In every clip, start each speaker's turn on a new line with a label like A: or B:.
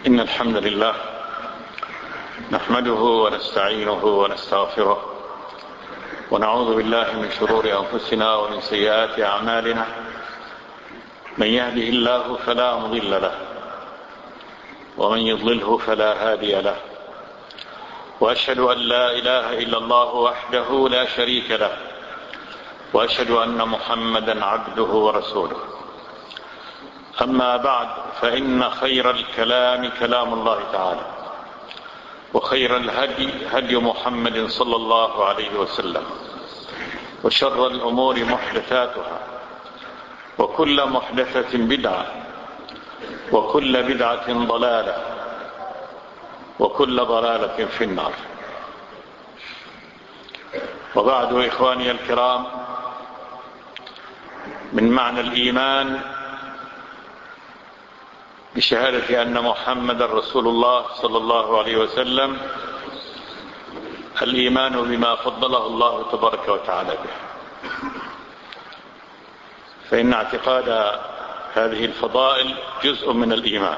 A: إن الحمد لله نحمده ونستعينه ونستغفره ونعوذ بالله من شرور أنفسنا ومن سيئات أعمالنا. من يهده الله فلا مضل له ومن يضلله فلا هادي له، وأشهد أن لا إله إلا الله وحده لا شريك له، وأشهد أن محمدا عبده ورسوله. أما بعد، فإن خير الكلام كلام الله تعالى، وخير الهدي هدي محمد صلى الله عليه وسلم، وشر الأمور محدثاتها، وكل محدثة بدعة، وكل بدعة ضلالة، وكل ضلالة في النار. وبعد، إخواني الكرام، من معنى الإيمان بشهادة أن محمد رسول الله صلى الله عليه وسلم الإيمان بما فضله الله تبارك وتعالى به، فإن اعتقاد هذه الفضائل جزء من الإيمان.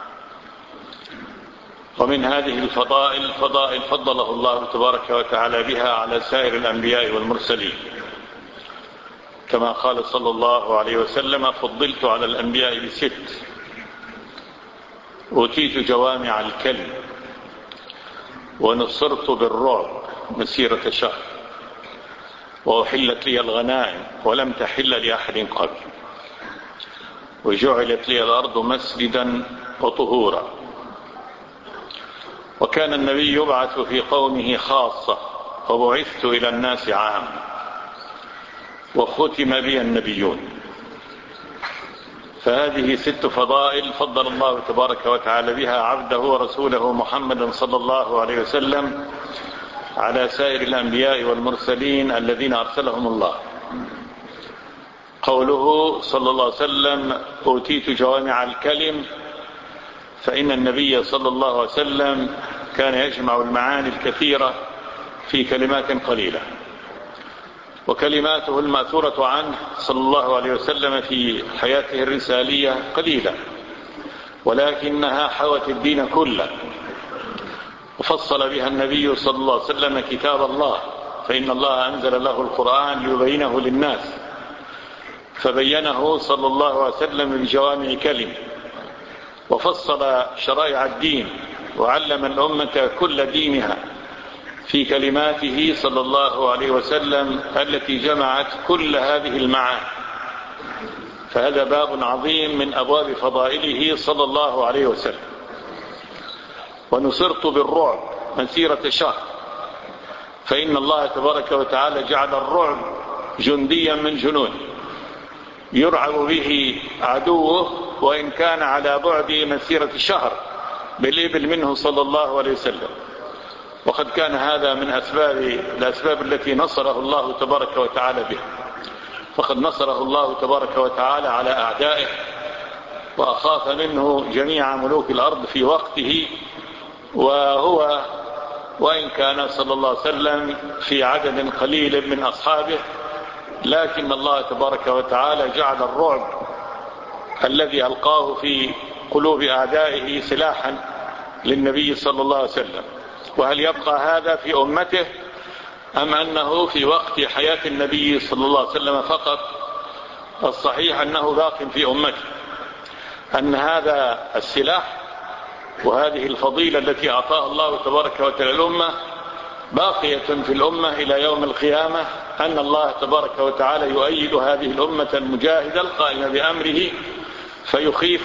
A: ومن هذه الفضائل فضائل فضله الله تبارك وتعالى بها على سائر الأنبياء والمرسلين، كما قال صلى الله عليه وسلم: فضلت على الأنبياء ب6: أوتيت جوامع الكلم، ونصرت بالرعب مسيرة شهر، وأحلت لي الغنائم ولم تحل لأحد قبل، وجعلت لي الأرض مسجدا وطهورا. وكان النبي يبعث في قومه خاصة، وبعثت إلى الناس عام، وختم بي النبيون. فهذه 6 فضائل فضل الله تبارك وتعالى بها عبده ورسوله محمدا صلى الله عليه وسلم على سائر الأنبياء والمرسلين الذين أرسلهم الله. قوله صلى الله عليه وسلم: أوتيت جوامع الكلم، فإن النبي صلى الله عليه وسلم كان يجمع المعاني الكثيرة في كلمات قليلة، وكلماته المأثورة عنه صلى الله عليه وسلم في حياته الرسالية قليلة، ولكنها حوت الدين كله، وفصل بها النبي صلى الله عليه وسلم كتاب الله، فإن الله أنزل له القرآن ليبينه للناس، فبينه صلى الله عليه وسلم بجوامع كلم، وفصل شرائع الدين، وعلم الأمة كل دينها في كلماته صلى الله عليه وسلم التي جمعت كل هذه المعاني. فهذا باب عظيم من أبواب فضائله صلى الله عليه وسلم. ونصرت بالرعب مسيرة شهر، فإن الله تبارك وتعالى جعل الرعب جنديا من جنود يرعب به عدوه، وإن كان على بعد مسيرة شهر بالإبل منه صلى الله عليه وسلم. وقد كان هذا من الأسباب التي نصره الله تبارك وتعالى بها، فقد نصره الله تبارك وتعالى على أعدائه، وأخاف منه جميع ملوك الأرض في وقته، وهو وإن كان صلى الله عليه وسلم في عدد قليل من أصحابه، لكن الله تبارك وتعالى جعل الرعب الذي ألقاه في قلوب أعدائه سلاحا للنبي صلى الله عليه وسلم. وهل يبقى هذا في أمته، أم أنه في وقت حياة النبي صلى الله عليه وسلم فقط؟ الصحيح أنه باق في أمته، أن هذا السلاح وهذه الفضيلة التي أعطاها الله تبارك وتعالى الأمة باقية في الأمة إلى يوم القيامة، أن الله تبارك وتعالى يؤيد هذه الأمة المجاهدة القائمة بأمره، فيخيف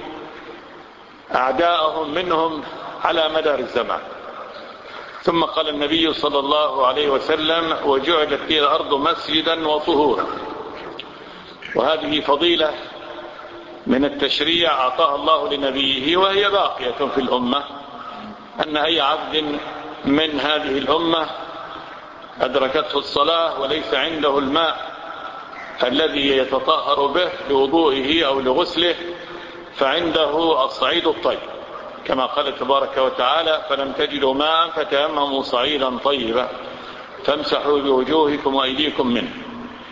A: أعداءهم منهم على مدار الزمان. ثم قال النبي صلى الله عليه وسلم: وجعلت لي الأرض مسجدا وطهورا. وهذه فضيلة من التشريع أعطاها الله لنبيه، وهي باقية في الأمة، أن أي عبد من هذه الأمة أدركته الصلاة وليس عنده الماء الذي يتطهر به لوضوئه أو لغسله، فعنده الصعيد الطيب، كما قال تبارك وتعالى: فلم تجدوا ماء فتيمموا صعيدا طيبا فامسحوا بوجوهكم وأيديكم منه.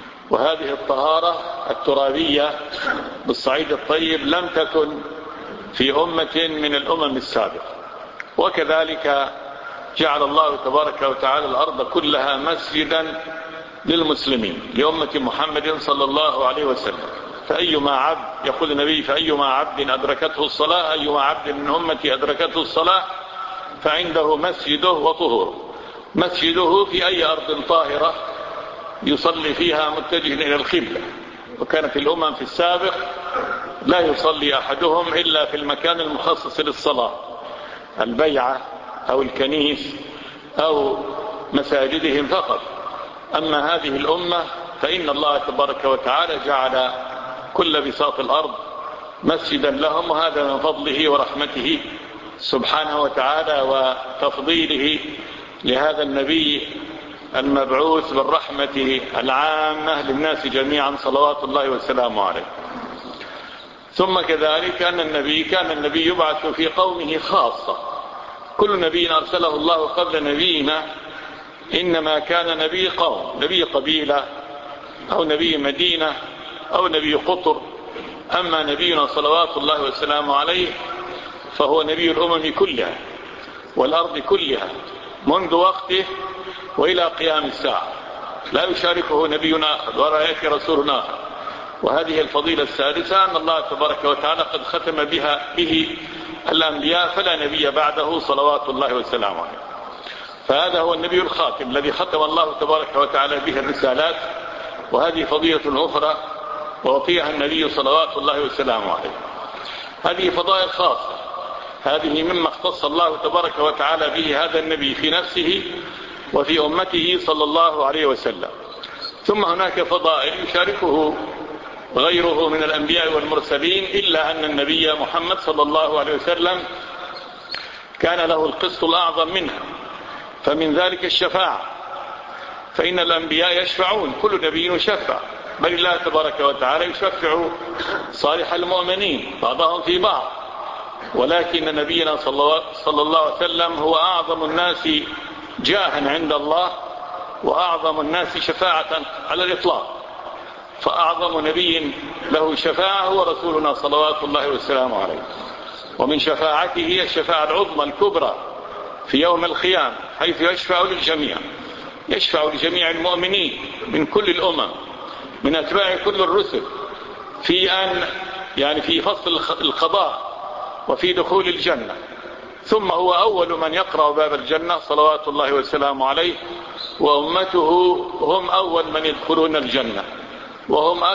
A: وهذه الطهارة الترابية بالصعيد الطيب لم تكن في أمة من الأمم السابقة. وكذلك جعل الله تبارك وتعالى الأرض كلها مسجدا للمسلمين لأمة محمد صلى الله عليه وسلم. فأيما عبد، يقول النبي: فأيما عبد أدركته الصلاة، أيما عبد من أمتي أدركته الصلاة فعنده مسجده وطهوره. مسجده في أي أرض طاهرة يصلي فيها متجها إلى القبلة. وكانت الأمم في السابق لا يصلي أحدهم إلا في المكان المخصص للصلاة، البيعة أو الكنيس أو مساجدهم فقط. أما هذه الأمة فإن الله تبارك وتعالى جعل كل بساط الأرض مسجدا لهم، وهذا من فضله ورحمته سبحانه وتعالى وتفضيله لهذا النبي المبعوث بالرحمة العامة للناس جميعا صلوات الله وسلامه عليه. ثم كذلك أن كان النبي يبعث في قومه خاصة. كل نبي أرسله الله قبل نبينا إنما كان نبي قوم، نبي قبيلة أو نبي مدينة أو نبي قطر. أما نبينا صلوات الله وسلامه عليه فهو نبي الأمم كلها والأرض كلها منذ وقته وإلى قيام الساعة، لا يشاركه نبي آخر ولا يأتي رسول آخر. وهذه الفضيلة السادسة أن الله تبارك وتعالى قد ختم به الأنبياء فلا نبي بعده صلوات الله وسلامه عليه. فهذا هو النبي الخاتم الذي ختم الله تبارك وتعالى به الرسالات، وهذه فضيلة أخرى ووفيها النبي صلوات الله وسلامه عليه. هذه فضائل خاصة، هذه مما اختص الله تبارك وتعالى به هذا النبي في نفسه وفي أمته صلى الله عليه وسلم. ثم هناك فضائل يشاركه غيره من الأنبياء والمرسلين، إلا أن النبي محمد صلى الله عليه وسلم كان له القسط الأعظم منها، فمن ذلك الشفاعة. فإن الأنبياء يشفعون، كل نبي يشفع، بل الله تبارك وتعالى يشفع صالح المؤمنين بعضهم في بعض. ولكن نبينا صلى الله عليه وسلم هو أعظم الناس جاها عند الله وأعظم الناس شفاعة على الإطلاق. فأعظم نبي له شفاعة هو رسولنا صلوات الله وسلامه عليه. ومن شفاعته هي الشفاعة العظمى الكبرى في يوم القيامة، حيث يشفع للجميع، يشفع لجميع المؤمنين من كل الأمم من أتباع كل الرسل في فصل القضاء وفي دخول الجنة. ثم هو أول من يقرأ باب الجنة صلوات الله وسلامه عليه، وأمته هم أول من يدخلون الجنة، وهم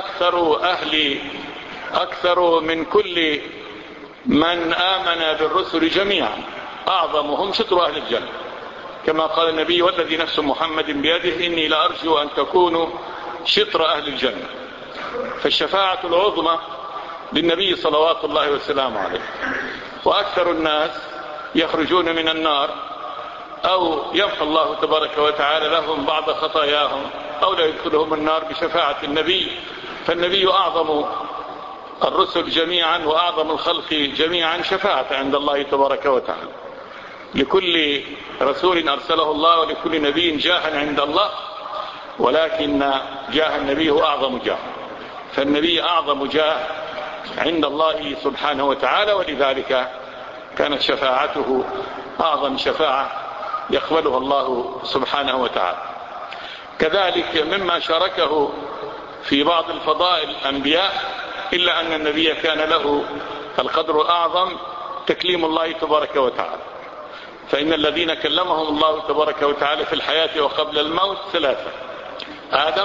A: أكثر من كل من آمن بالرسل جميعا، أعظمهم شطر أهل الجنة، كما قال النبي: والذي نفس محمد بيده إني لأرجو أن تكونوا شطر أهل الجنة. فالشفاعة العظمى للنبي صلوات الله وسلامه عليه. وأكثر الناس يخرجون من النار أو يمحو الله تبارك وتعالى لهم بعض خطاياهم أو لا يدخلهم النار بشفاعة النبي. فالنبي أعظم الرسل جميعا وأعظم الخلق جميعا شفاعة عند الله تبارك وتعالى، لكل رسول أرسله الله ولكل نبي جاها عند الله، ولكن جاه النبي هو أعظم جاه. فالنبي أعظم جاه عند الله سبحانه وتعالى، ولذلك كانت شفاعته أعظم شفاعة يقبلها الله سبحانه وتعالى. كذلك مما شاركه في بعض الفضائل الأنبياء، إلا أن النبي كان له القدر الأعظم تكليم الله تبارك وتعالى. فإن الذين كلمهم الله تبارك وتعالى في الحياة وقبل الموت ثلاثة: آدم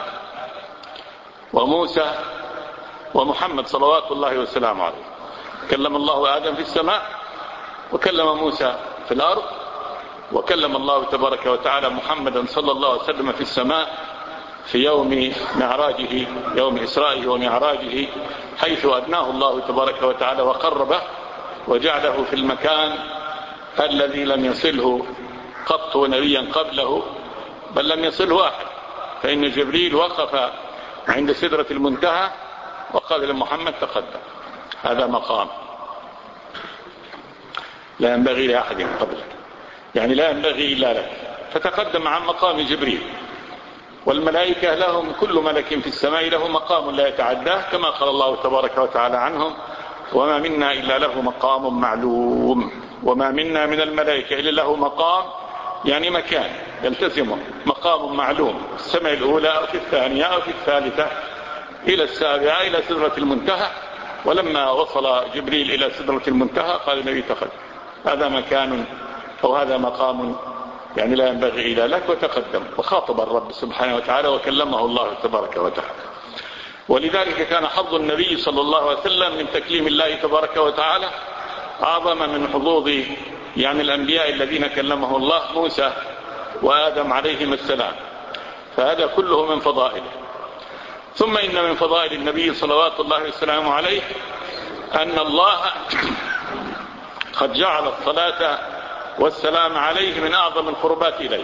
A: وموسى ومحمد صلوات الله وسلامه عليه. كلم الله آدم في السماء، وكلم موسى في الأرض، وكلم الله تبارك وتعالى محمدا صلى الله عليه وسلم في السماء في يوم معراجه، يوم إسرائه ومعراجه، حيث أدناه الله تبارك وتعالى وقربه وجعله في المكان الذي لم يصله قط نبيا قبله، بل لم يصله أحد. فإن جبريل وقف عند سدرة المنتهى وقال لمحمد: تقدم، هذا مقام لا ينبغي لأحد قبلك، يعني لا ينبغي إلا لك. فتقدم عن مقام جبريل. والملائكة لهم، كل ملك في السماء له مقام لا يتعداه، كما قال الله تبارك وتعالى عنهم: وما منا إلا له مقام معلوم. وما منا من الملائكة إلا له مقام، يعني مكان يلتزمه، مقام معلوم، السماء الأولى أو في الثانية أو في الثالثة إلى السابعة إلى سدرة المنتهى. ولما وصل جبريل إلى سدرة المنتهى قال النبي تقدم، هذا مكان أو هذا مقام يعني لا ينبغي إلا لك، وتقدم وخاطب الرب سبحانه وتعالى وكلمه الله تبارك وتعالى. ولذلك كان حظ النبي صلى الله عليه وسلم من تكليم الله تبارك وتعالى أعظم من حظوظ يعني الأنبياء الذين كلمه الله موسى وآدم عليهم السلام، فهذا كله من فضائله. ثم إن من فضائل النبي صلوات الله وسلامه عليه أن الله قد جعل الصلاة والسلام عليه من أعظم القربات إليه،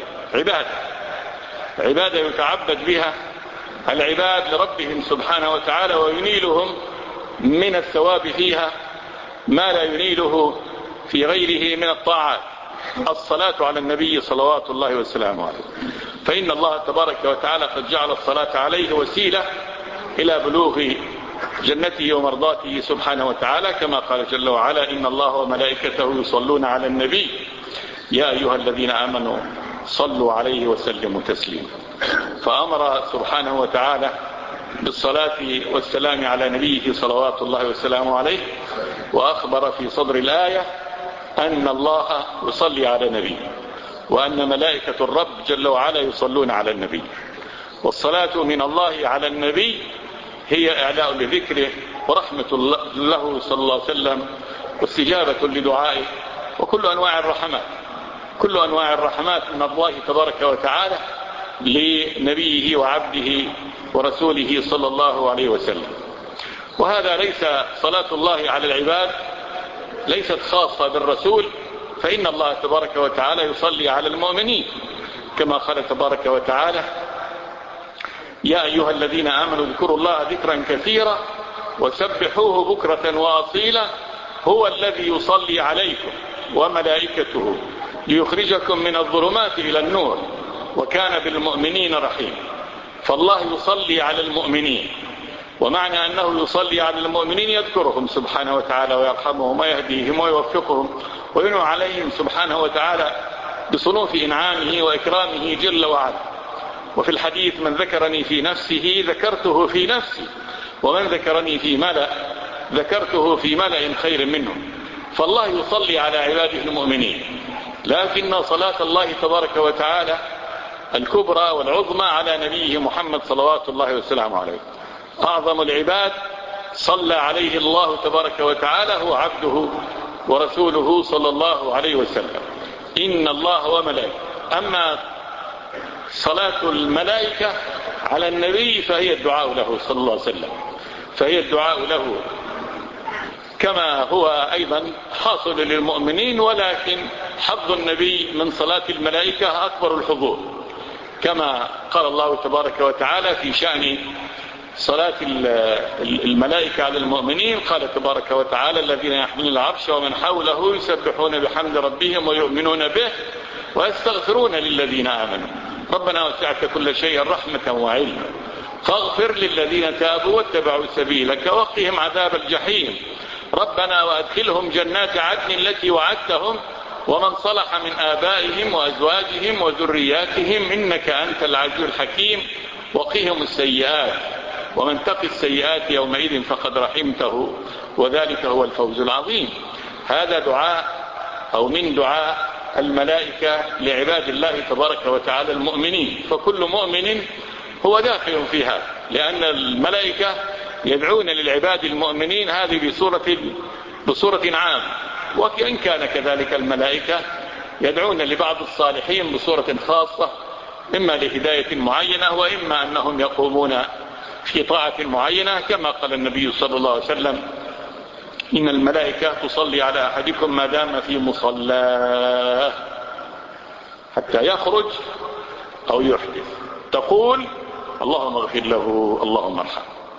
A: عبادة يتعبد بها العباد لربهم سبحانه وتعالى، وينيلهم من الثواب فيها ما لا ينيله في غيره من الطاعات، الصلاة على النبي صلوات الله وسلامه عليه. فإن الله تبارك وتعالى قد جعل الصلاة عليه وسيلة إلى بلوغ جنته ومرضاته سبحانه وتعالى، كما قال جل وعلا: إن الله وملائكته يصلون على النبي يا أيها الذين آمنوا صلوا عليه وسلموا تسليما. فأمر سبحانه وتعالى بالصلاة والسلام على نبيه صلوات الله وسلامه عليه، وأخبر في صدر الآية أن الله يصلي على نبيه، وأن ملائكة الرب جل وعلا يصلون على النبي. والصلاة من الله على النبي هي إعلاء لذكره ورحمة له صلى الله عليه وسلم واستجابة لدعائه، وكل أنواع الرحمات، كل أنواع الرحمات من الله تبارك وتعالى لنبيه وعبده ورسوله صلى الله عليه وسلم. وهذا ليس صلاة الله على العباد ليست خاصة بالرسول، فإن الله تبارك وتعالى يصلي على المؤمنين، كما قال تبارك وتعالى: يا أيها الذين آمنوا اذكروا الله ذكرا كثيرا وسبحوه بكرة وأصيلا هو الذي يصلي عليكم وملائكته ليخرجكم من الظلمات إلى النور وكان بالمؤمنين رحيما. فالله يصلي على المؤمنين، ومعنى أنه يصلي على المؤمنين يذكرهم سبحانه وتعالى ويرحمهم ويهديهم ويوفقهم وينعم عليهم سبحانه وتعالى بصنوف إنعامه وإكرامه جل وعلا. وفي الحديث: من ذكرني في نفسه ذكرته في نفسي، ومن ذكرني في ملأ ذكرته في ملأ خير منه. فالله يصلي على عباده المؤمنين، لكن صلاة الله تبارك وتعالى الكبرى والعظمى على نبيه محمد صلوات الله وسلامه عليه. أعظم العباد صلى عليه الله تبارك وتعالى هو عبده ورسوله صلى الله عليه وسلم. إن الله وملائكته. أما صلاة الملائكة على النبي فهي الدعاء له صلى الله عليه وسلم، فهي الدعاء له كما هو أيضا حاصل للمؤمنين، ولكن حظ النبي من صلاة الملائكة أكبر الحظوظ، كما قال الله تبارك وتعالى في شأن صلاة الملائكة على المؤمنين. قال تبارك وتعالى: الذين يحملون العرش ومن حوله يسبحون بحمد ربهم ويؤمنون به ويستغفرون للذين آمنوا ربنا وسعت كل شيء رحمة وعلما فاغفر للذين تابوا واتبعوا سبيلك وقهم عذاب الجحيم ربنا وأدخلهم جنات عدن التي وعدتهم ومن صلح من آبائهم وأزواجهم وذرياتهم إنك أنت العزيز الحكيم وقهم السيئات ومن تق السيئات يومئذ فقد رحمته وذلك هو الفوز العظيم. هذا دعاء أو من دعاء الملائكة لعباد الله تبارك وتعالى المؤمنين، فكل مؤمن هو داخل فيها، لأن الملائكة يدعون للعباد المؤمنين هذه بصورة عام، وإن كان كذلك الملائكة يدعون لبعض الصالحين بصورة خاصة، إما لهداية معينة وإما أنهم يقومون في طاعة معينة، كما قال النبي صلى الله عليه وسلم: إن الملائكة تصلي على أحدكم ما دام في مصلاه حتى يخرج أو يحدث تقول اللهم اغفر له اللهم ارحمه.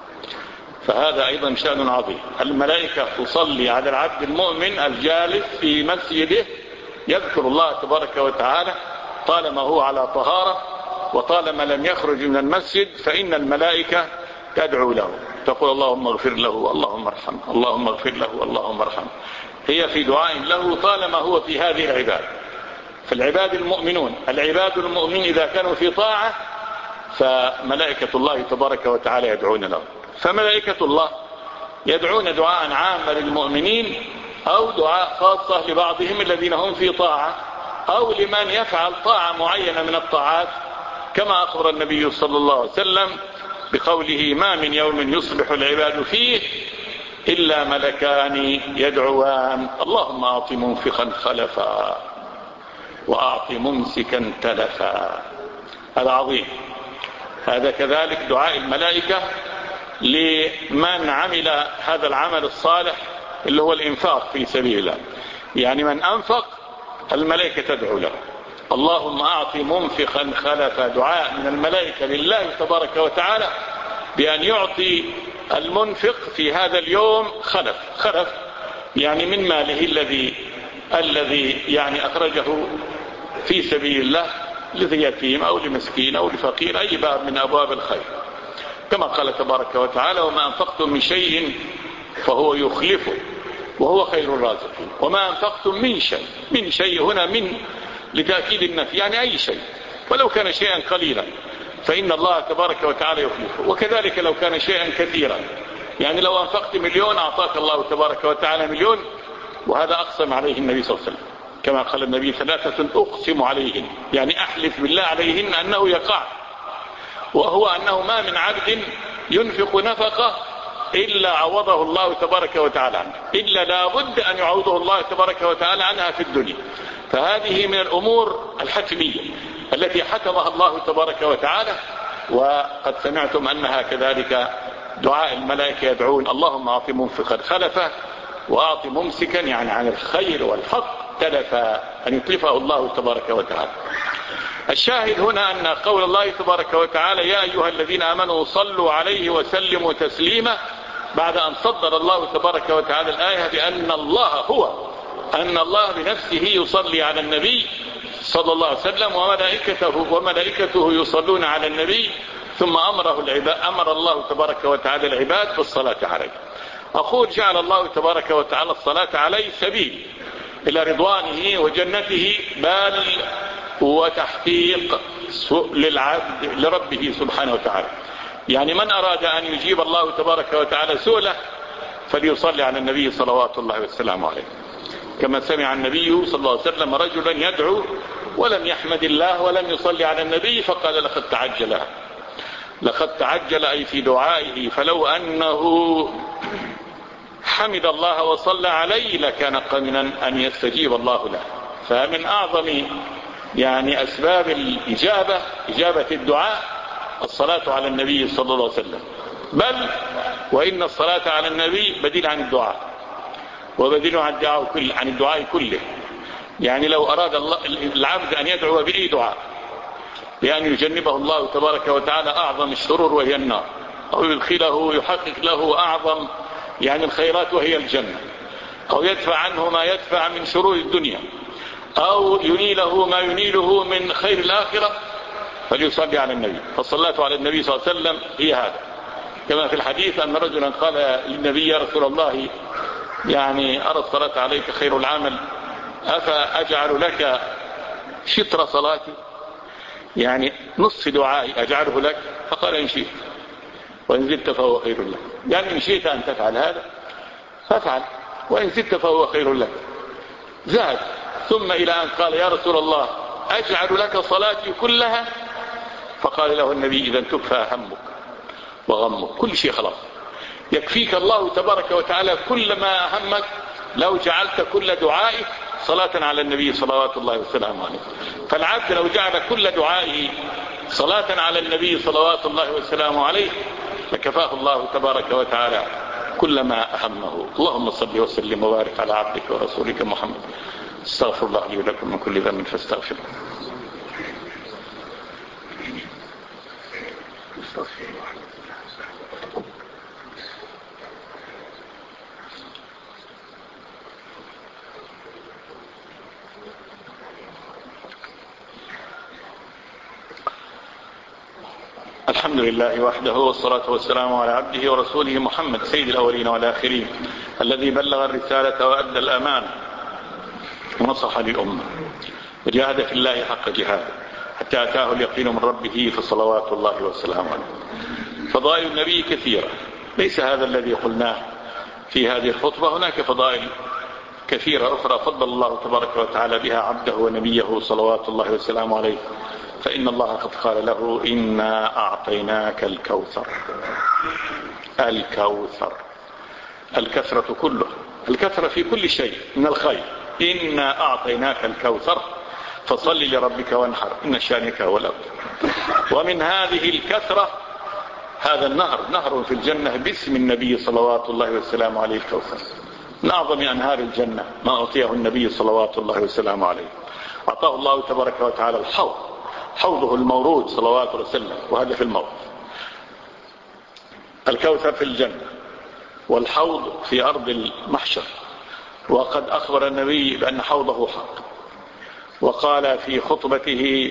A: فهذا أيضا شأن عظيم. الملائكة تصلي على العبد المؤمن الجالس في مسجده يذكر الله تبارك وتعالى طالما هو على طهارة وطالما لم يخرج من المسجد، فإن الملائكة تدعو له. تقول اللهم اغفر له اللهم ارحمه اللهم اغفر له اللهم ارحمه. هي في دعاء له طالما هو في هذه العباد. فالعباد المؤمنون، العباد المؤمنين إذا كانوا في طاعة فملائكة الله تبارك وتعالى يدعون له. فملائكة الله يدعون دعاء عاما للمؤمنين أو دعاء خاصة لبعضهم الذين هم في طاعة أو لمن يفعل طاعة معينة من الطاعات، كما أخبر النبي صلى الله عليه وسلم بقوله ما من يوم يصبح العباد فيه إلا ملكان يدعوان اللهم أعط منفقا خلفا وأعط ممسكا تلفا. هذا عظيم. هذا كذلك دعاء الملائكة لمن عمل هذا العمل الصالح اللي هو الإنفاق في سبيل الله. يعني من أنفق الملائكة تدعو له اللهم أعط منفقا خلفا. دعاء من الملائكة لله تبارك وتعالى بأن يعطي المنفق في هذا اليوم خلف يعني من ماله الذي يعني أخرجه في سبيل الله لذي يتيم أو لمسكين أو لفقير، أي باب من أبواب الخير، كما قال تبارك وتعالى وما أنفقتم من شيء فهو يخلفه وهو خير الرازقين. وما أنفقتم من شيء هنا من لتأكيد النفي، يعني أي شيء ولو كان شيئا قليلا فإن الله تبارك وتعالى يخلفه. وكذلك لو كان شيئا كثيرا، يعني لو أنفقت 1,000,000 أعطاك الله تبارك وتعالى 1,000,000. وهذا أقسم عليه النبي صلى الله عليه وسلم كما قال النبي 3 أقسم عليهن، يعني أحلف بالله عليهن أنه يقع، وهو أنه ما من عبد ينفق نفقة إلا عوضه الله تبارك وتعالى عنه، إلا لابد أن يعوضه الله تبارك وتعالى عنها في الدنيا. فهذه من الأمور الحتمية التي حتمها الله تبارك وتعالى. وقد سمعتم أنها كذلك دعاء الملائكة يدعون اللهم أعط منفقا خلفا وأعط ممسكا يعني عن الخير والحق تلفا، أن يتلفه الله تبارك وتعالى. الشاهد هنا أن قول الله تبارك وتعالى يا أيها الذين آمنوا صلوا عليه وسلموا تسليما، بعد أن صدر الله تبارك وتعالى الآية بأن الله بنفسه يصلي على النبي صلى الله عليه وسلم وملائكته يصلون على النبي، ثم أمر الله تبارك وتعالى العباد بالصلاة عليه. أقول جعل الله تبارك وتعالى الصلاة عليه سبيل إلى رضوانه وجنته، بل وتحقيق للعبد لربه سبحانه وتعالى. يعني من أراد أن يجيب الله تبارك وتعالى سؤله فليصلي على النبي صلوات الله والسلام عليه، كما سمع النبي صلى الله عليه وسلم رجلا يدعو ولم يحمد الله ولم يصلي على النبي فقال لقد تعجل أي في دعائه، فلو أنه حمد الله وصلى عليه لكان قمنا أن يستجيب الله له. فمن أعظم يعني أسباب إجابة الدعاء الصلاة على النبي صلى الله عليه وسلم، بل وإن الصلاة على النبي بديل عن الدعاء وبديل عن الدعاء كله. يعني لو أراد العبد أن يدعو بأي دعاء بأن يجنبه الله تبارك وتعالى أعظم الشرور وهي النار، أو يدخله يحقق له أعظم يعني الخيرات وهي الجنة، أو يدفع عنه ما يدفع من شرور الدنيا، أو ينيله ما ينيله من خير الآخرة، فليصلي على النبي. فالصلاة على النبي صلى الله عليه وسلم هي هذا، كما في الحديث أن رجلا قال للنبي يا رسول الله يعني أرى الصلاة عليك خير العمل أفأجعل لك شطر صلاتي، يعني نصف دعائي أجعله لك؟ فقال إن شئت وإن زدت فهو خير لك. يعني إن شئت أن تفعل هذا فافعل، وإن زدت فهو خير لك. زاد ثم إلى أن قال يا رسول الله أجعل لك صلاتي كلها؟ فقال له النبي إذا تكفى همك وغمك، كل شيء خلاص يكفيك الله تبارك وتعالى كل ما أهمك لو جعلت كل دعائك صلاة على النبي صلوات الله وسلامه عليه. فالعبد لو جعل كل دعائه صلاة على النبي صلوات الله وسلامه عليه لكفاه الله تبارك وتعالى كل ما أهمه. اللهم صل وسلم وبارك على عبدك ورسولك محمد. استغفر الله لي ولكم من كل ذنب فاستغفره. الحمد لله وحده، والصلاة والسلام على عبده ورسوله محمد سيد الأولين والآخرين، الذي بلغ الرسالة وأدى الأمانة ونصح للأمة وجاهد في الله حق جهاده حتى أتاه اليقين من ربه، فصلوات الله وسلامه عليه. فضائل النبي كثيرة، ليس هذا الذي قلناه في هذه الخطبة، هناك فضائل كثيرة أخرى فضل الله تبارك وتعالى بها عبده ونبيه صلوات الله وسلامه عليه. فإن الله قد قال له: إنا أعطيناك الكوثر. الكوثر، الكثرة كله، الكثرة في كل شيء من الخير. إنا أعطيناك الكوثر فصل لربك وانحر إن شانك هو الأبتر. ومن هذه الكثرة هذا النهر، نهر في الجنة باسم النبي صلوات الله وسلامه عليه، الكوثر، من أعظم أنهار الجنة ما أعطيه النبي صلوات الله وسلامه عليه. أعطاه الله تبارك وتعالى الحوض، حوضه المورود صلوات الله وسلم، وهذا في الموت. الكوثر في الجنة والحوض في أرض المحشر. وقد أخبر النبي بأن حوضه حق، وقال في خطبته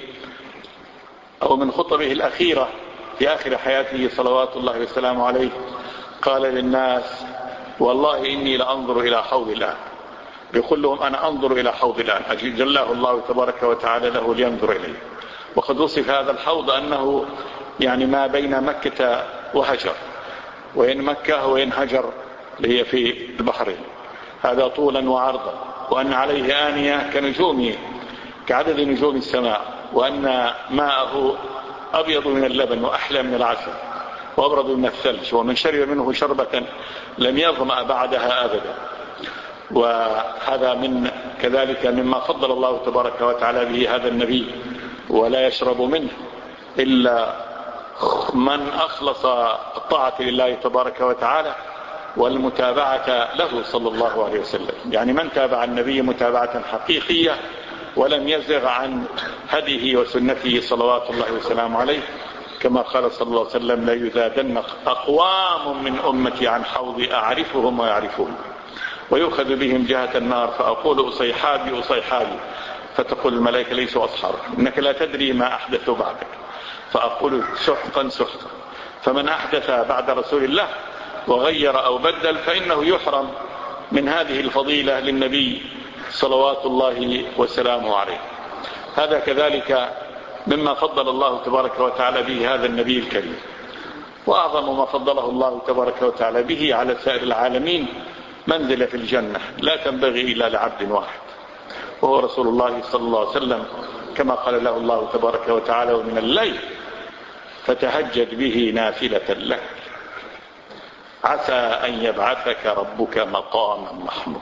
A: أو من خطبه الأخيرة في آخر حياته صلوات الله وسلامه عليه، قال للناس: والله إني لأنظر إلى حوض الآن. يقول لهم: أنا أنظر إلى حوض الآن. جلاه الله تبارك وتعالى له لينظر إليه. وقد وصف هذا الحوض أنه يعني ما بين مكة وهجر، وين مكة وين هجر اللي هي في البحرين، هذا طولا وعرضا، وأن عليه آنية كنجوم، كعدد نجوم السماء، وأن ماءه أبيض من اللبن وأحلى من العسل وأبرد من الثلج، ومن شرب منه شربة لم يظمأ بعدها أبدا. وهذا من كذلك مما فضل الله تبارك وتعالى به هذا النبي، ولا يشرب منه إلا من أخلص الطاعة لله تبارك وتعالى والمتابعة له صلى الله عليه وسلم، يعني من تابع النبي متابعة حقيقية ولم يزغ عن هديه وسنته صلوات الله وسلامه عليه، كما قال صلى الله عليه وسلم: لا يزادن أقوام من أمتي عن حوضي أعرفهم ويعرفون ويؤخذ بهم جهة النار، فأقول: أصيحابي أصيحابي، فتقول الملائكة: ليسوا أصحاب، إنك لا تدري ما أحدثوا بعدك، فأقول: سحقا سحقا. فمن أحدث بعد رسول الله وغير أو بدل فإنه يحرم من هذه الفضيلة للنبي صلوات الله وسلامه عليه. هذا كذلك مما فضل الله تبارك وتعالى به هذا النبي الكريم. وأعظم ما فضله الله تبارك وتعالى به على سائر العالمين منزلة في الجنة لا تنبغي إلا لعبد واحد، وهو رسول الله صلى الله عليه وسلم، كما قال له الله تبارك وتعالى: ومن الليل فتهجد به نافلة لك عسى أن يبعثك ربك مقاما محمود.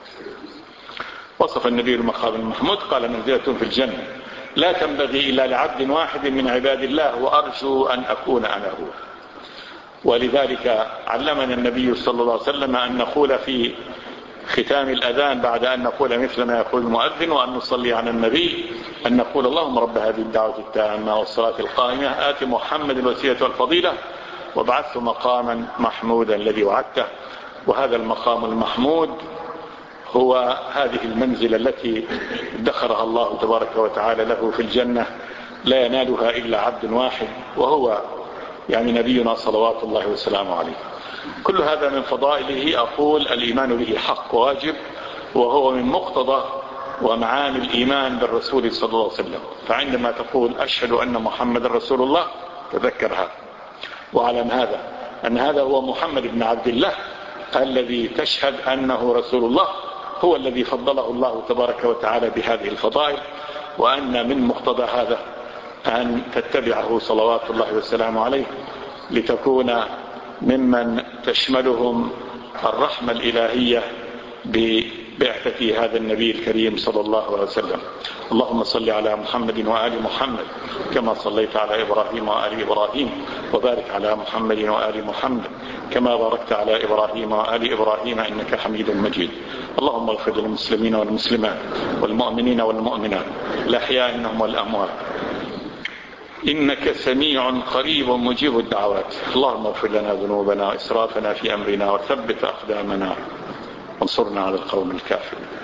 A: وصف النبي المقام المحمود، قال: منزلة في الجنة لا تنبغي إلا لعبد واحد من عباد الله، وأرجو أن أكون أنا هو. ولذلك علمنا النبي صلى الله عليه وسلم أن نقول في ختام الأذان بعد أن نقول مثل ما يقول المؤذن وأن نصلي على النبي، أن نقول: اللهم رب هذه الدعوة التامة والصلاة القائمة آت محمد الوسيلة والفضيلة وابعثه مقاما محمودا الذي وعدته. وهذا المقام المحمود هو هذه المنزلة التي ادخرها الله تبارك وتعالى له في الجنة، لا ينالها إلا عبد واحد، وهو يعني نبينا صلوات الله وسلامه عليه. كل هذا من فضائله. أقول: الإيمان به حق واجب، وهو من مقتضى ومعاني الإيمان بالرسول صلى الله عليه وسلم. فعندما تقول: أشهد أن محمد رسول الله، تذكر هذا، واعلم هذا أن هذا هو محمد بن عبد الله الذي تشهد أنه رسول الله، هو الذي فضله الله تبارك وتعالى بهذه الفضائل، وأن من مقتضى هذا أن تتبعه صلوات الله وسلامه عليه لتكون ممن تشملهم الرحمة الإلهية ببعثة هذا النبي الكريم صلى الله عليه وسلم. اللهم صل على محمد وآل محمد كما صليت على إبراهيم وآل إبراهيم، وبارك على محمد وآل محمد كما باركت على إبراهيم وآل إبراهيم إنك حميد مجيد. اللهم اغفر للمسلمين والمسلمات والمؤمنين والمؤمنات الأحياء منهم والأموات إنك سميع قريب مجيب الدعوات. اللهم اغفر لنا ذنوبنا وإسرافنا في أمرنا وثبت أقدامنا وانصرنا على القوم الكافرين.